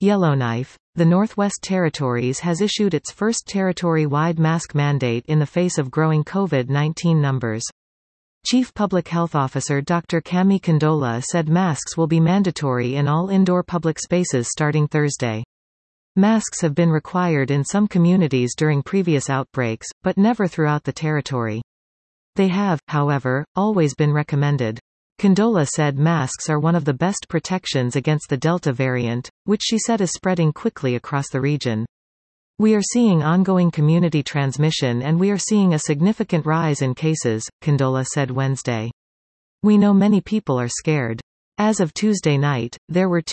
Yellowknife, the Northwest Territories has issued its first territory-wide mask mandate in the face of growing COVID-19 numbers. Chief Public Health Officer Dr. Cami Condola said masks will be mandatory in all indoor public spaces starting Thursday. Masks have been required in some communities during previous outbreaks, but never throughout the territory. They have, however, always been recommended. Condola said masks are one of the best protections against the Delta variant, which she said is spreading quickly across the region. We are seeing ongoing community transmission and we are seeing a significant rise in cases, Condola said Wednesday. We know many people are scared. As of Tuesday night, there were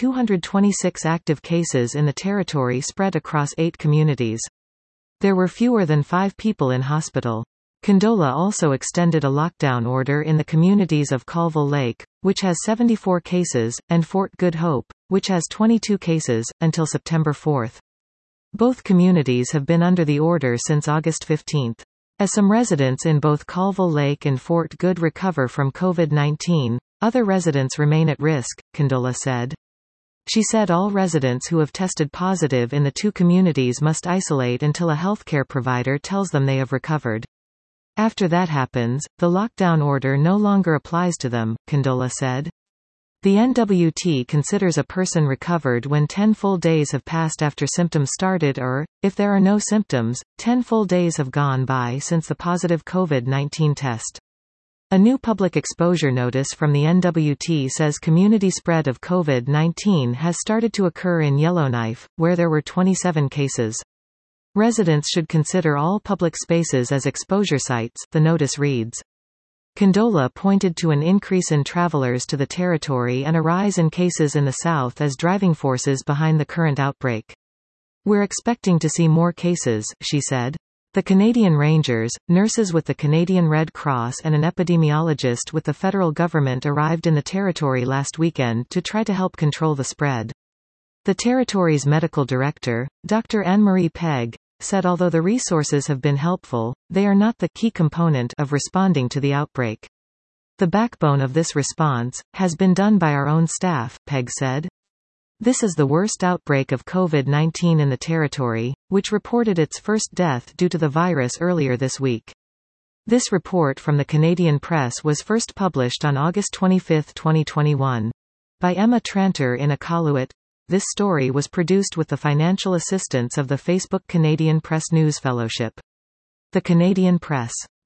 226 active cases in the territory spread across 8 communities. There were fewer than 5 people in hospital. Condola also extended a lockdown order in the communities of Colville Lake, which has 74 cases, and Fort Good Hope, which has 22 cases, until September 4. Both communities have been under the order since August 15. As some residents in both Colville Lake and Fort Good recover from COVID-19, other residents remain at risk, Condola said. She said all residents who have tested positive in the 2 communities must isolate until a healthcare provider tells them they have recovered. After that happens, the lockdown order no longer applies to them, Condola said. The NWT considers a person recovered when 10 full days have passed after symptoms started or, if there are no symptoms, 10 full days have gone by since the positive COVID-19 test. A new public exposure notice from the NWT says community spread of COVID-19 has started to occur in Yellowknife, where there were 27 cases. Residents should consider all public spaces as exposure sites, the notice reads. Condola pointed to an increase in travelers to the territory and a rise in cases in the south as driving forces behind the current outbreak. We're expecting to see more cases, she said. The Canadian Rangers, nurses with the Canadian Red Cross and an epidemiologist with the federal government arrived in the territory last weekend to try to help control the spread. The territory's medical director, Dr. Anne-Marie Pegg, said although the resources have been helpful, they are not the key component of responding to the outbreak. The backbone of this response has been done by our own staff, Pegg said. This is the worst outbreak of COVID-19 in the territory, which reported its first death due to the virus earlier this week. This report from the Canadian Press was first published on August 25, 2021. By Emma Tranter in Iqaluit. This story was produced with the financial assistance of the Facebook Canadian Press News Fellowship. The Canadian Press.